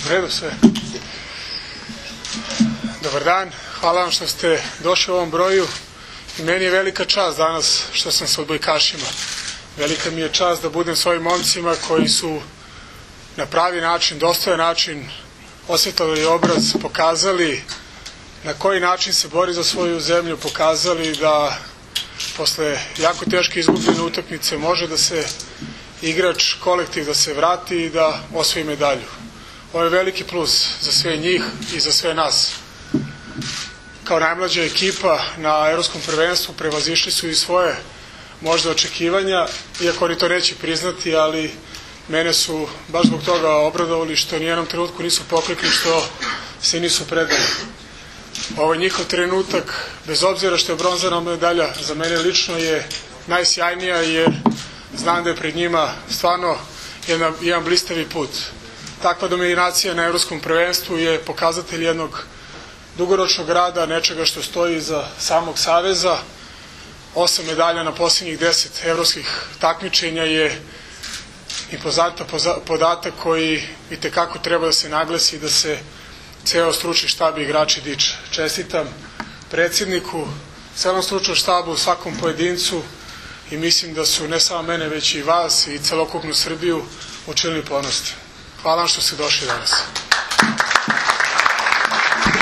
U redu sve. Dobar dan, hvala vam što ste došli u ovom broju. I meni je velika čast danas što sam sa odbojkašima. Velika mi je čast da budem s ovim momcima koji su na pravi način, dostojan način osvetlali obraz, pokazali na koji način se bori za svoju zemlju, pokazali da posle jako teške izgubljene utakmice može da se igrač, kolektiv da se vrati i da osvoji medalju. Ovo je veliki plus za sve njih i za sve nas. Kao najmlađa ekipa na Evropskom prvenstvu prevazišli su i svoje možda očekivanja, iako oni to neće priznati, ali mene su baš zbog toga obradovali što nijednom trenutku nisu poklekli, što se nisu predali. Ovo je njihov trenutak, bez obzira što je bronzana medalja, za mene lično je najsjajnija, jer znam da je pred njima stvarno jedan blistavi put. Takva dominacija na Evropskom prvenstvu je pokazatelj jednog dugoročnog rada, nečega što stoji iza samog saveza. 8 medalja na posljednjih 10 evropskih takmičenja je impozantan podatak koji itekako treba da se naglasi i da se ceo stručni štab i igrači diče. Čestitam predsjedniku, celom stručnom štabu, svakom pojedincu i mislim da su ne samo mene, već i vas i celokupnu Srbiju učinili ponosni. Hvala vam što ste došli danas.